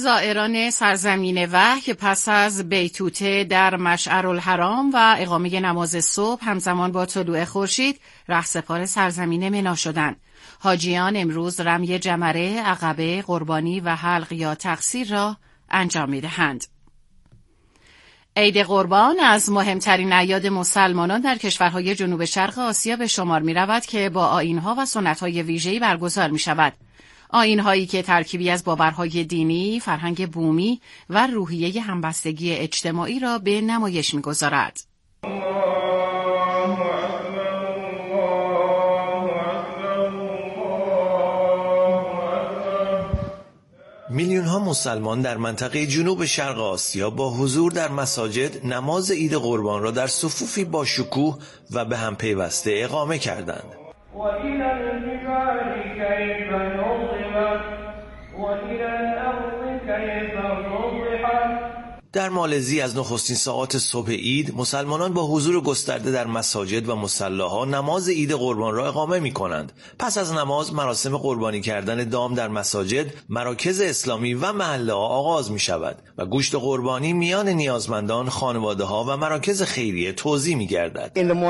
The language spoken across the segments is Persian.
زائران سرزمین وحی پس از بیتوته در مشعرالحرام و اقامه نماز صبح همزمان با طلوع خورشید رهسپار سرزمین منا شدند. حاجیان امروز رمی جمره، عقبه، قربانی و حلق یا تقصیر را انجام می‌دهند. عید قربان از مهمترین اعیاد مسلمانان در کشورهای جنوب شرق آسیا به شمار می‌رود که با آیین‌ها و سنت‌های ویژه‌ای برگزار می‌شود. آیین‌هایی که ترکیبی از باورهای دینی، فرهنگ بومی و روحیه همبستگی اجتماعی را به نمایش می‌گذارد. میلیون‌ها مسلمان در منطقه جنوب شرق آسیا با حضور در مساجد نماز عید قربان را در صفوفی با شکوه و به هم پیوسته اقامه کردند. در مالزی از نخستین ساعات صبح عید مسلمانان با حضور گسترده در مساجد و مصلاها نماز عید قربان را اقامه می کنند. پس از نماز مراسم قربانی کردن دام در مساجد، مراکز اسلامی و محله ها آغاز می شود و گوشت قربانی میان نیازمندان، خانواده ها و مراکز خیریه توزیع می گردد.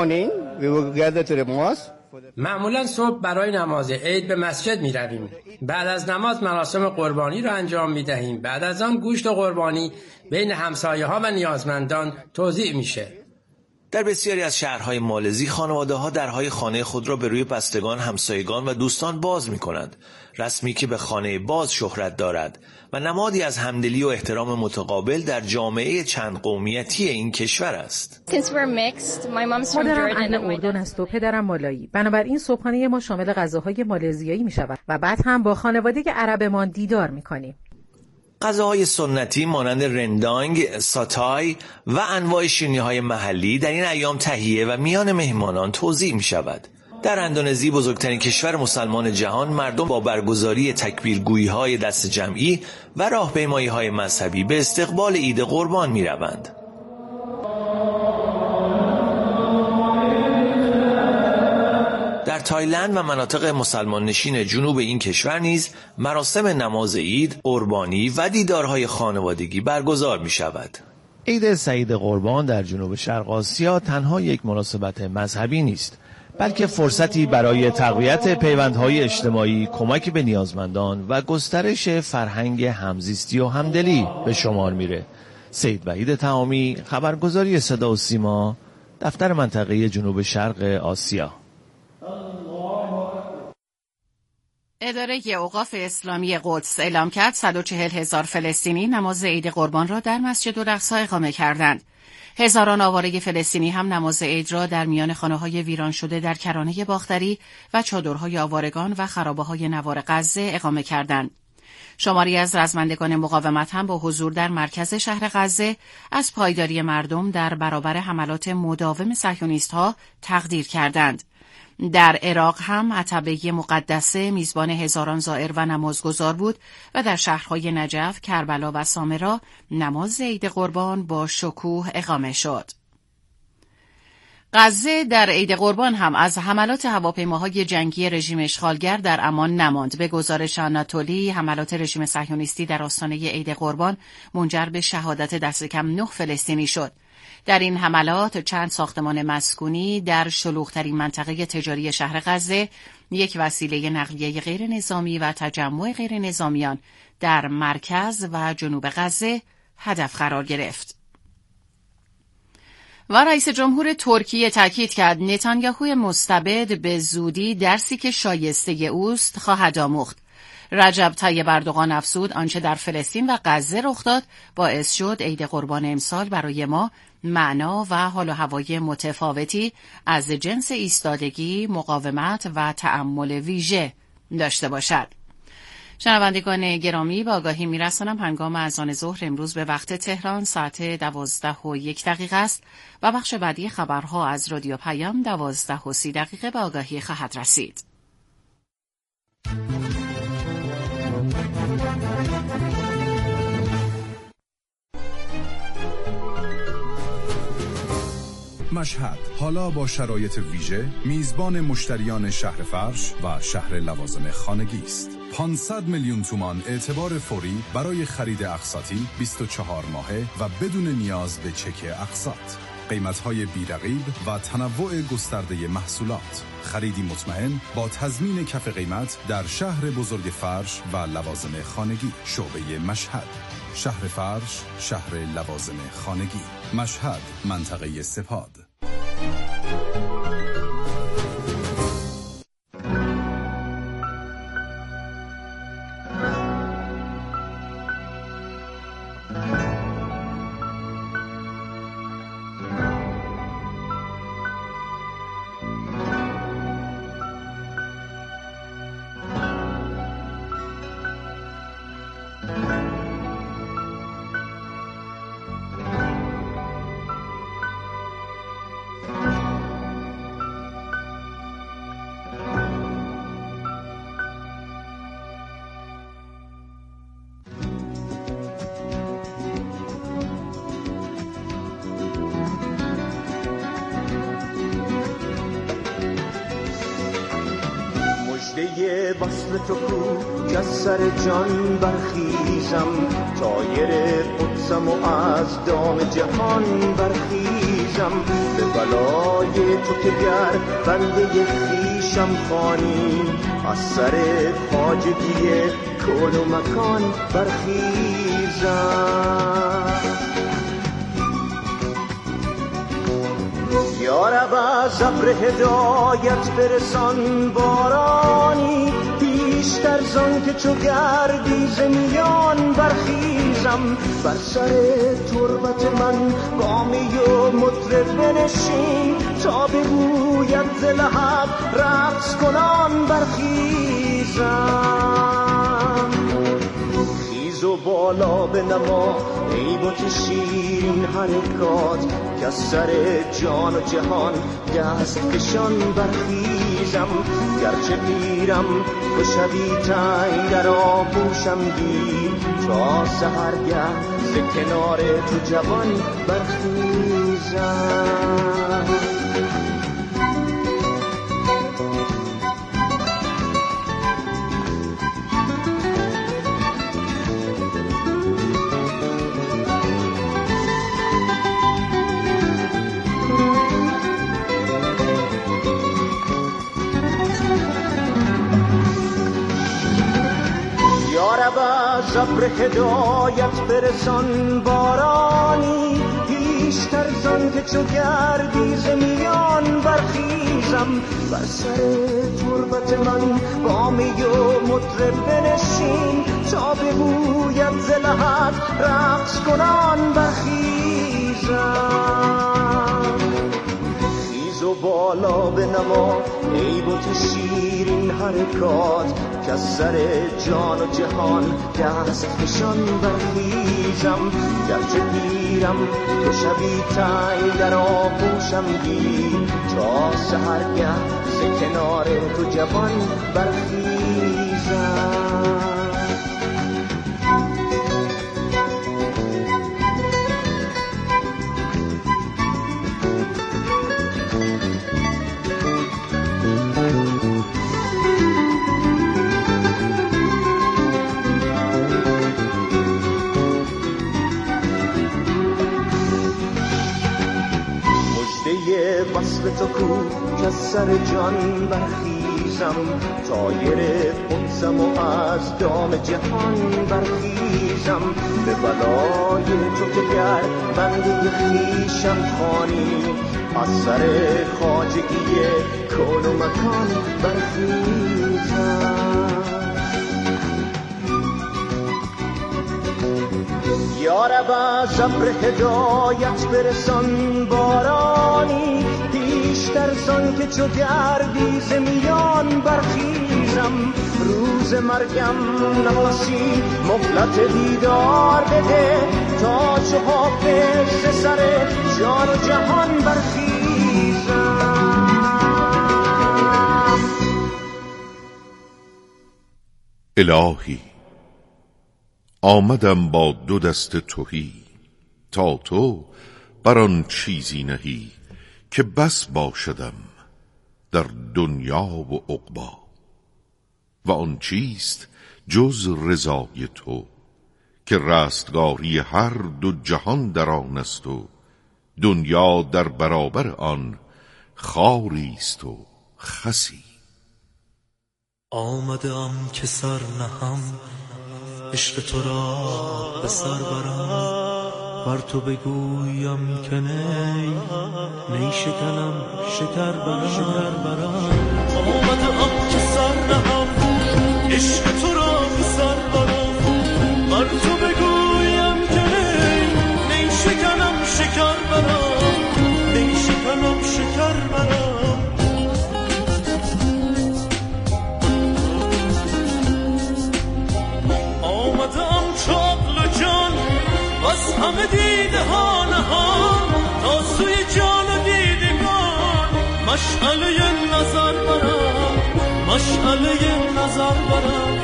معمولا صبح برای نماز عید به مسجد می رویم. بعد از نماز مراسم قربانی را انجام می دهیم. بعد از آن گوشت قربانی بین همسایه ها و نیازمندان توزیع میشه. در بسیاری از شهرهای مالزی خانواده ها درهای خانه خود را به روی بستگان، همسایگان و دوستان باز می کنند. رسمی که به خانه باز شهرت دارد و نمادی از همدلی و احترام متقابل در جامعه چند قومیتی این کشور است. مادرم اهل اردن است و پدرم مالایی. بنابراین صبحانه ما شامل غذاهای مالزیایی می شود و بعد هم با خانواده عربمان دیدار می کنیم. غذاهای سنتی مانند رندانگ، ساتای و انواع شیرینی‌های محلی در این ایام تهیه و میان مهمانان توزیع می شود. در اندونزی بزرگترین کشور مسلمان جهان مردم با برگزاری تکبیرگویی‌های دست جمعی و راهپیمایی‌های مذهبی به استقبال عید قربان می روند. در تایلند و مناطق مسلمان نشین جنوب این کشور نیز مراسم نماز عید، قربانی و دیدارهای خانوادگی برگزار می شود. عید سعید قربان در جنوب شرق آسیا تنها یک مناسبت مذهبی نیست، بلکه فرصتی برای تقویت پیوندهای اجتماعی، کمک به نیازمندان و گسترش فرهنگ همزیستی و همدلی به شمار میره. سید وحید تمامی، خبرگزاری صدا و سیما، دفتر منطقه جنوب شرق آسیا. اداره اوقاف اسلامی قدس اعلام کرد 140,000 فلسطینی نماز عید قربان را در مسجد الاقصی اقامه کردند. هزاران آواره فلسطینی هم نماز عید را در میان خانه‌های ویران شده در کرانه باختری و چادرهای آوارگان و خرابه‌های نوار غزه اقامه کردند. شماری از رزمندگان مقاومت هم با حضور در مرکز شهر غزه از پایداری مردم در برابر حملات مداوم صهیونیست‌ها تقدیر کردند. در عراق هم عتبه مقدسه میزبان هزاران زائر و نمازگزار بود و در شهرهای نجف، کربلا و سامرا نماز عید قربان با شکوه اقامه شد. غزه در عید قربان هم از حملات هواپیماهای جنگی رژیم اشغالگر در امان نماند. به گزارش آناتولی، حملات رژیم صهیونیستی در آستانه عید قربان منجر به شهادت دست کم 9 فلسطینی شد. در این حملات چند ساختمان مسکونی در شلوغ‌ترین منطقه تجاری شهر غزه، یک وسیله نقلیه غیر نظامی و تجمع غیر نظامیان در مرکز و جنوب غزه هدف قرار گرفت. و رئیس جمهور ترکیه تاکید کرد نتانیاهو مستبد به زودی درسی که شایسته اوست خواهد آموخت. رجب طیب اردوغان افزود آنچه در فلسطین و غزه رخ داد باعث شد عید قربان امسال برای ما معنا و حال و هوای متفاوتی از جنس ایستادگی، مقاومت و تأمل ویژه داشته باشد. شنوندگان گرامی، با آگاهی میرسانم هنگام اذان ظهر امروز به وقت تهران ساعت 12:01 است و بخش بعدی خبرها از رادیو پیام 12:30 به آگاهی خواهد رسید. مشهد حالا با شرایط ویژه میزبان مشتریان شهر فرش و شهر لوازم خانگی است. 500 میلیون تومان اعتبار فوری برای خرید اقساطی 24 ماهه و بدون نیاز به چک اقساط. قیمت‌های بی‌رقیب و تنوع گسترده محصولات. خریدی مطمئن با تضمین کف قیمت در شهر بزرگ فرش و لوازم خانگی. شعبه مشهد. شهر فرش، شهر لوازم خانگی. مشهد، منطقه سپاد. وصل تو کو که از سر جان برخیزم، طایر قدسم و از دام جهان برخیزم. به بلای تو که گر بنده خویشم خوانی، از سر خواجگی کون و مکان برخیزم. یا رب از ابر هدایت برسان بارانی، پیشتر زان که چو گردی ز میان برخیزم. بر سر تربت من گامی و مطرب بنشین، تا بگوید ز لحد رقص کنان برخیزم. خیز و بالا بنما ای بت شیرین حرکات، که از سر جان و جهان دست کشان برخیزم. گرچه پیرم تو شبی تنگ در آغوشم گیر، تا سحرگه ز کنار تو جوان برخیزم. از ابر هدایت برسان بارانی، پیشتر زان که چو گردی ز میان برخیزم. بر سر تربت من بامی و مطرب بنشین، تا بگوید ز لحد رقص کنان برخیزم. خیز و بالا بنما ای بت شیرین حرکات، که از سر جان و جهان دست کشان برخیزم. گرچه پیرم تو شبی تنگ در آغوشم گیر، تا سحرگه ز کنار تو جوان برخیزم. وصل تو کو که از سر جان برخیزم، طایر قدسم و از دام جهان برخیزم. به بلای تو که گر بنده خویشم خوانی، از سر خواجگی کون و مکان برخیزم. یا رب از ابر هدایت برسان بارانی، پیشتر زان که چو گردی ز میان برخیزم. روز مرگم نفسی مهلت دیدار بده، تا چو حافظ ز سر جان و جهان برخیزم. الهی آمدم با دو دست تهی، تا تو بر آن چیزی نهی، که بس باشدم در دنیا و عقبا. و آن چیست جز رضای تو، که رستگاری هر دو جهان در آن است و دنیا در برابر آن خاریست و خسی. آمدم که سر نهم، عشق تو را به سر برم، بر تو بگویم که نی شکنم شکر برم. آمدم که سر نهم، عشق تو را به سر برم، بر تو بگویم که نی شکنم شکر برم، نی شکنم شکر برم. بس همه دیده ها نهان، تا سوی جان و دیدگان مشعله نظر برم، مشعله نظر برم.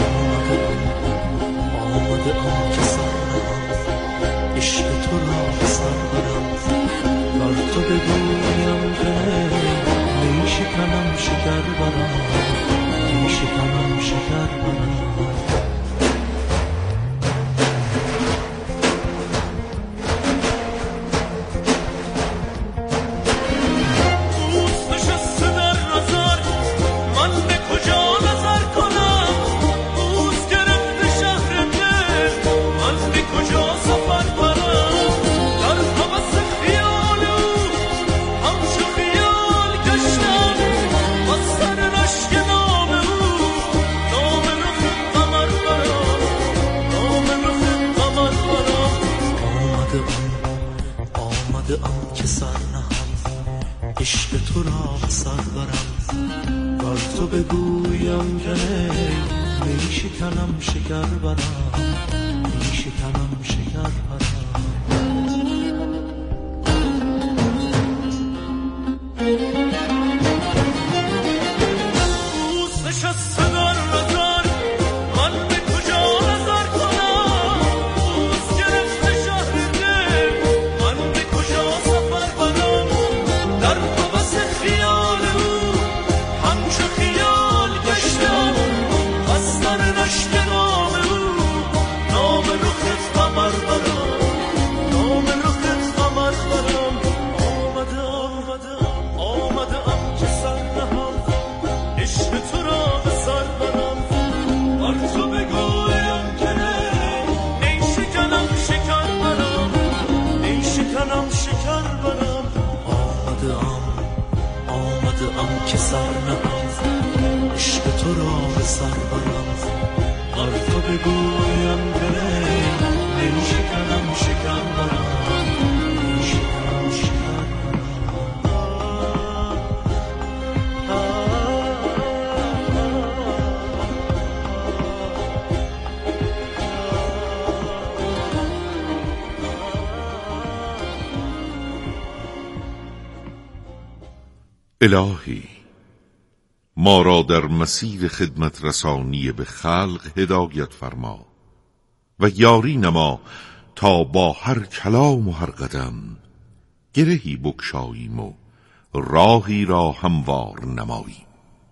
آمدم که سر نهم، عشق تو را به سر برم، بر تو بگویم که نی شکنم شکر برم، نی شکنم شکر برم. آمدم که سر نهم، عشق تو را به سر برم، بر تو بگویم که نی شکنم شکر برم، نی شکنم شکر برم. دوست نشسته در نظر، من به کجا نظر کنم، دوست گرفته شهر دل، من به کجا سفر برم، در هوس خیال او همچو خیال گشتم، از در نشت نام او نام رخ قمر برم، نام رخ قمر برم. آمدم که سر نهم، عشق تو را به سر برم، بر تو بگویم که نی شکنم شکر برم، نی شکنم شکر برم. آمدم که سر نهم، عشق تو را به سر برم، بر تو بگویم که نی شکنم شکر برم، نی شکنم شکر الهی ما را در مسیر خدمت رسانی به خلق هدایت فرما و یاری نما تا با هر کلام و هر قدم گرهی بگشاییم و راهی را هموار نماییم.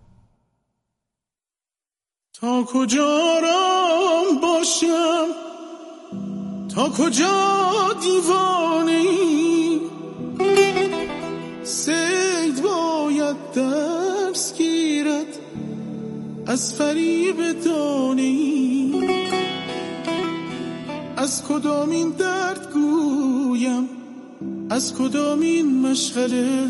تا کجا رام باشم، تا کجا دیوانه‌ای، صید باید درس گیرد از فریب دانه‌ای، از کدامین درد گویم، از کدامین مشغله،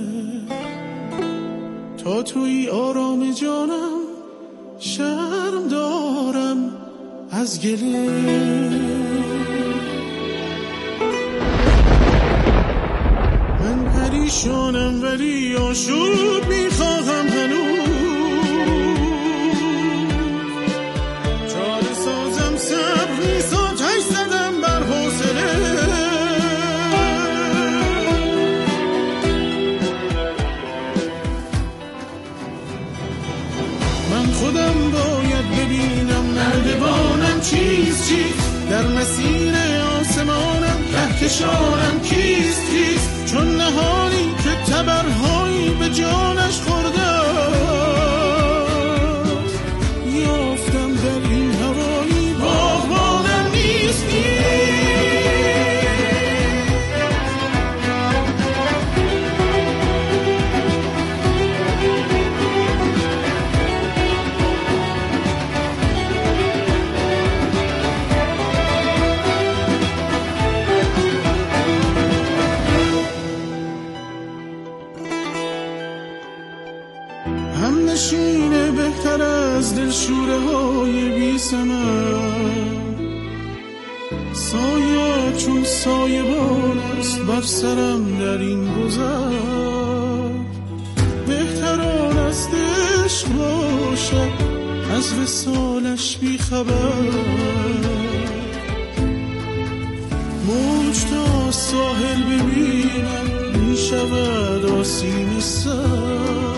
تا توی آرام جانم شرم دارم از گله. من پریشانم ولی آشوب میخواهم هنوز، چاره سازم صبر نیست، آتش زدم بر حوصله. من خودم باید ببینم نردبانم چیست، در مسیر آسمانم کهکشانم کیست، چون نهانی که تبرهایی به جانش خورده، یافتم در سرکشینه بهتر از دلشوره های بی ثمر. سایه چون سایه بار است بر سرم در این گذر. بهتران از عشق باشد از وصالش بی خبر. موج تا ساحل ببینم می شود آسیم سر.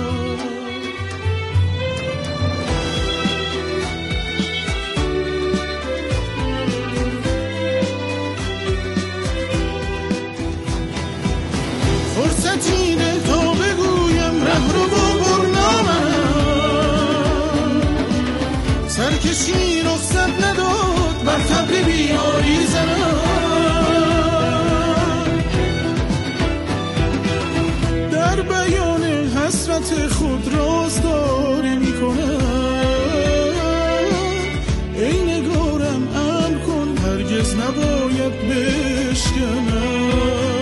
فرصتینه تا بگویم ره رو با برنامم. سرکشی رخصت نداد بر طبل بیماری زنم. در بیان حسرت خود رازداری میکنم. ای نگارم امن کن هرگز نباید بشکنم.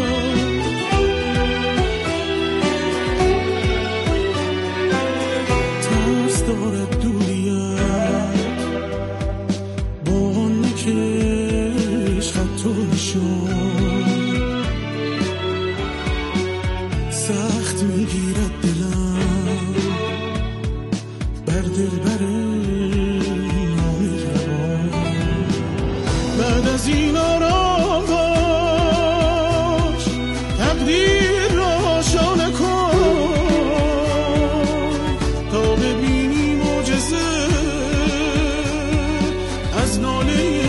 دارد دوریم با آن نکش خط و نشان. سخت میگیرد دلم بر دلبر نامهربان. بعد از این آرام باش تقدیر را شانه کن تا ببینی از ناله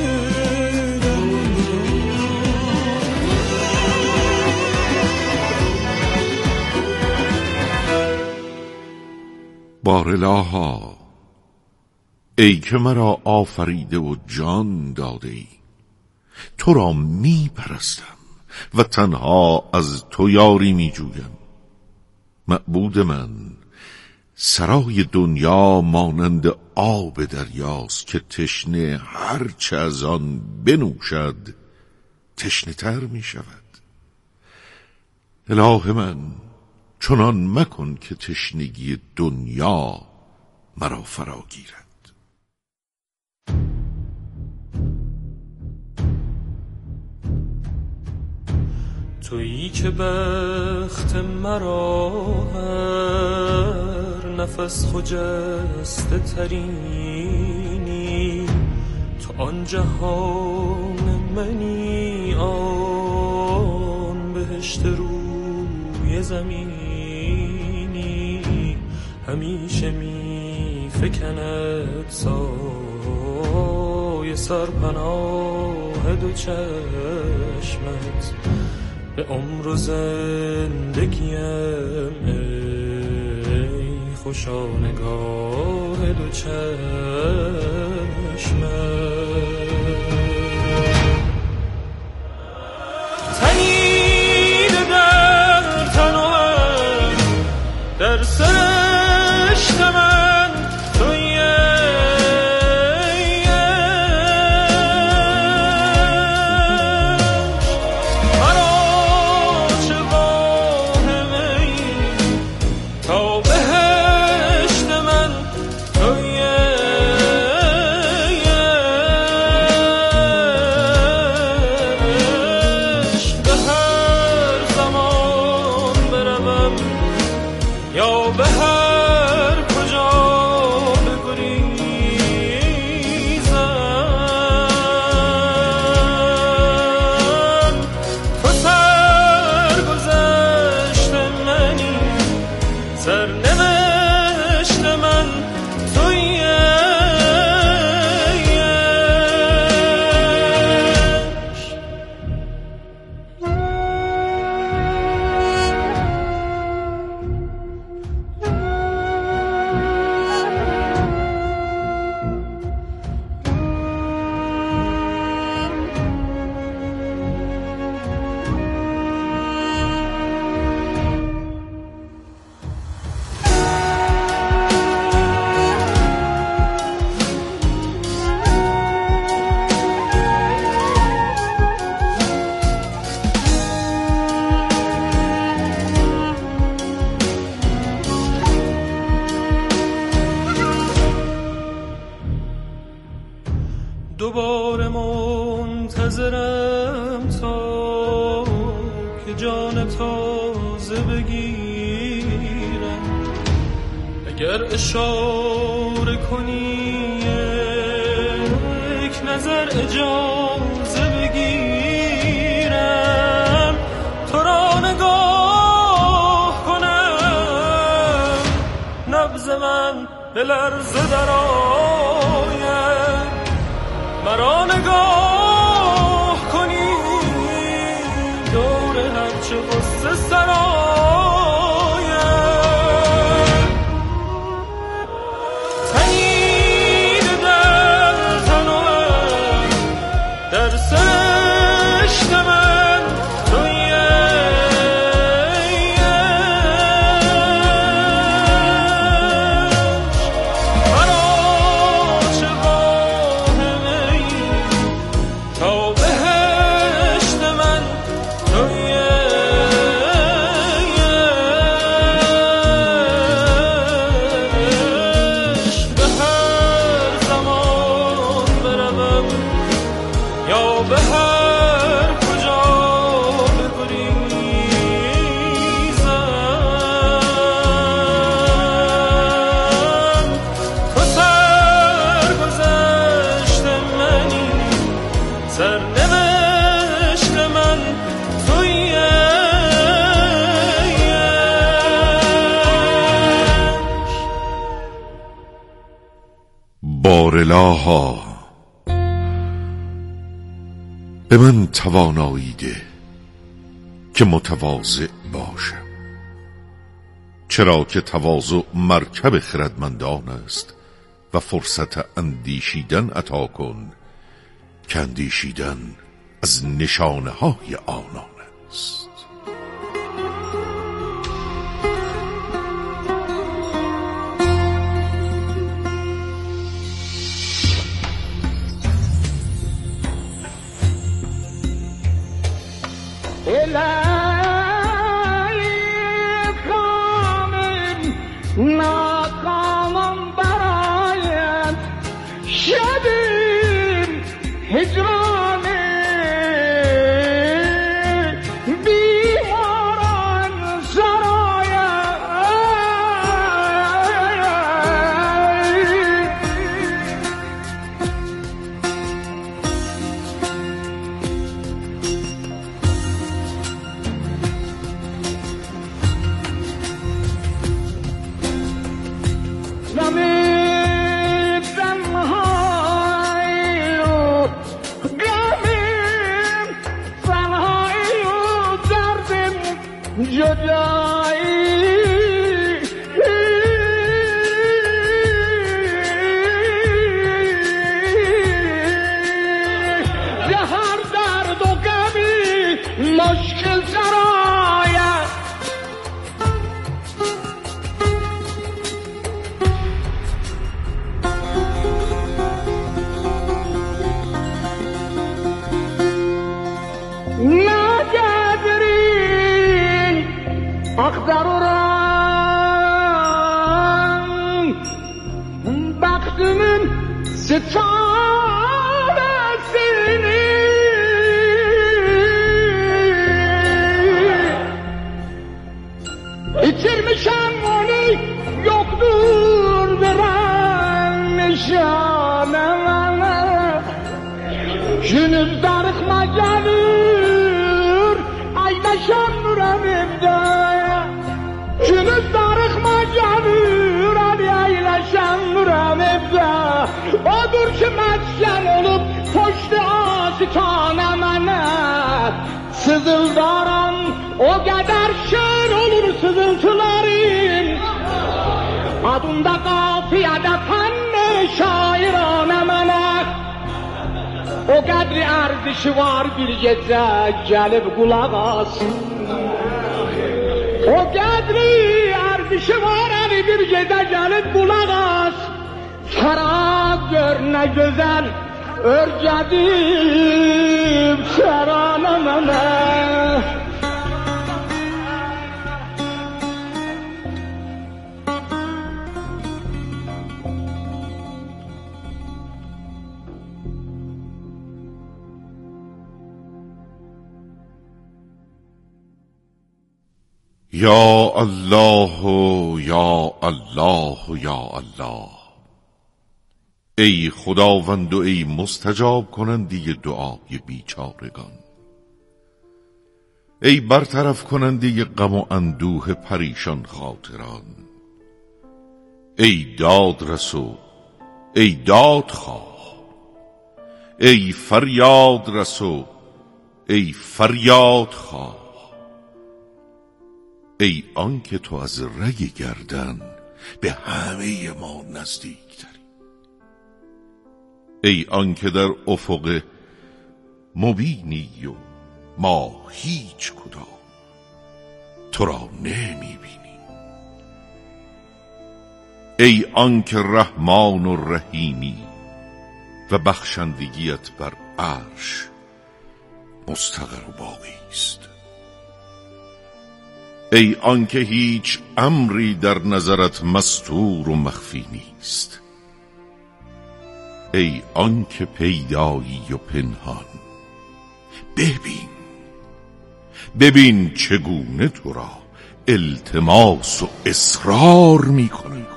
بارالها، ای که مرا آفریده و جان داده ای، تو را می پرستم و تنها از تو یاری می جویم. معبود من، سرای دنیا مانند آب دریاست که تشنه هرچه از آن بنوشد تشنه تر می شود. اله من، چنان مکن که تشنگی دنیا مرا فرا گیرد. تویی که بخت مرا هر نفس خجسته ترینی. تو آن جهان منی، آن بهشت روی زمینی. همیشه می فکند سایه سرپناه دو چشمت به عمر و زندگیم. ای خوشا نگاه دو چشمت. تنیده در تن و من، در سرشت من تویی. منتظرم تا که جان تازه بگیرم. اگر اشاره کنی یک نظر اجازه بگیرم، تو را نگاه کنم، نبض من به لرزه در آید، مرا نگاه کنی دور هرچه غصه سر آید. تنید در تن و من، در سشت من توی بارالها به من توانایی ده که متواضع باشم، چرا که تواضع مرکب خردمندان است و فرصت اندیشیدن عطا کن که اندیشیدن از نشانه های آنان است. ناکامم برایت شبیم هجرانه بیماران سرایت زمین تنهایی و غمیم، تنهایی و دردم جدایی، به هر درد و غمی مشکل سرایت. نقدرین اقدر و رنگ بختمın ستارسini İçirmişem onu, yoktur veren nişanına. Günüz darıkma gelir, aydaşan nuremimde. Günüz darıkma gelir, aydaşan nuremimde. Odur ki mesken olup, poştu asitane mene. Sızıldaran o kadar şer olur sızıltılarım. Adında kafiyede fenne şairane mene. O kadri erdişi var bir gece gelip kulak alsın. O kadri erdişi var hani bir gece gelip kulak alsın. Şarap gör ne güzel örgedim şaranamana. یا الله یا الله یا الله. ای خداوند و ای مستجاب کننده دعای بیچارگان، ای برطرف کننده غم و اندوه پریشان خاطران، ای دادرسو، ای دادخواه، ای فریاد رسو، ای فریاد خواه، ای آنکه تو از رگ گردن به همه ما نزدیک تری، ای آنکه در افق مبینی و ما هیچ کدام تو را نمی بینیم، ای آنکه رحمان و رحیمی و بخشندگیت بر عرش مستقر و باقی است، ای آنکه هیچ امری در نظرت مستور و مخفی نیست، ای آنکه پیدایی و پنهان، ببین چگونه تو را التماس و اصرار می کنی.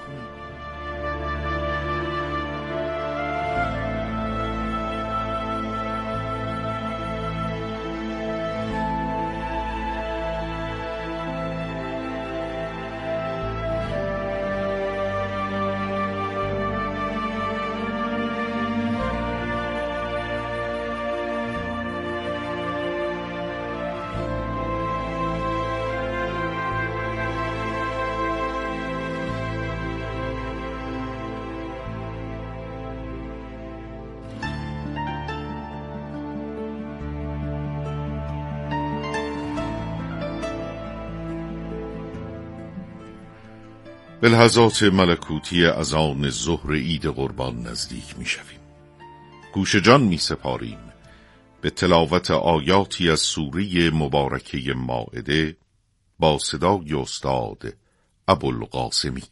به لحظات ملکوتی اذان ظهر عید قربان نزدیک می شویم. گوش جان می سپاریم به تلاوت آیاتی از سوره مبارکه مائده با صدای استاد ابوالقاسمی.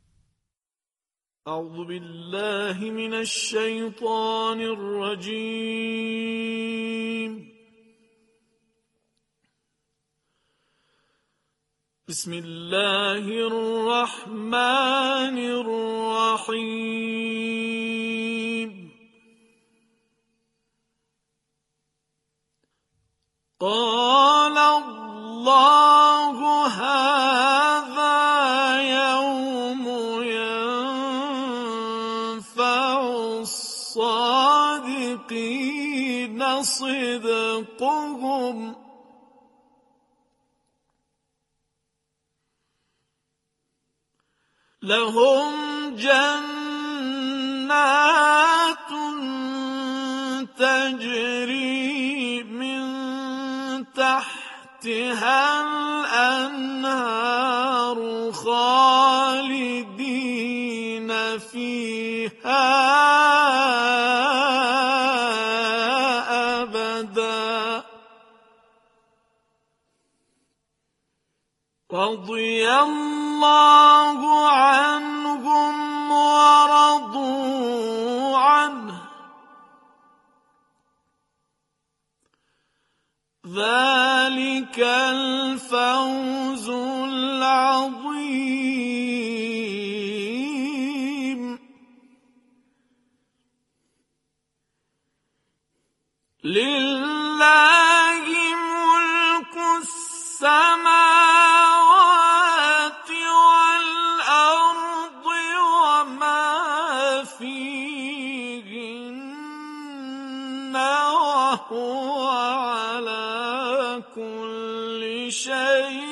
اعوذ بالله من الشیطان الرجیم. بسم الله الرحمن الرحیم. قال الله هذا يوم ينفع الصادقين صدقهم لهم جنات تجري من تحتها الأنهار خالدين فيها أبدا رضي الله عنهم ورضوا عنه ذلك الفوز العظيم. لله ملك السماوات والأرض وما فيهن وهو على كل شيء